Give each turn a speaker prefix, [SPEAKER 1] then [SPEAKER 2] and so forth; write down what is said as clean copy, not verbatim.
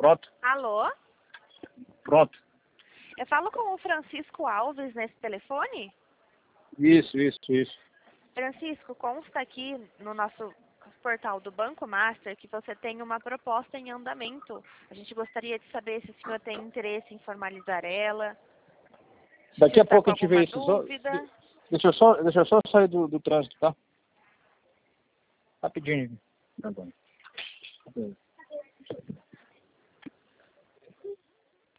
[SPEAKER 1] Pronto?
[SPEAKER 2] Alô?
[SPEAKER 1] Pronto.
[SPEAKER 2] Eu falo com o Francisco Alves nesse telefone?
[SPEAKER 1] Isso.
[SPEAKER 2] Francisco, consta aqui no nosso portal do Banco Master que você tem uma proposta em andamento. A gente gostaria de saber se o senhor tem interesse em formalizar ela.
[SPEAKER 1] Daqui a pouco a
[SPEAKER 2] com
[SPEAKER 1] gente vê isso. Deixa eu só sair do trânsito, tá? Rapidinho. Tá bom.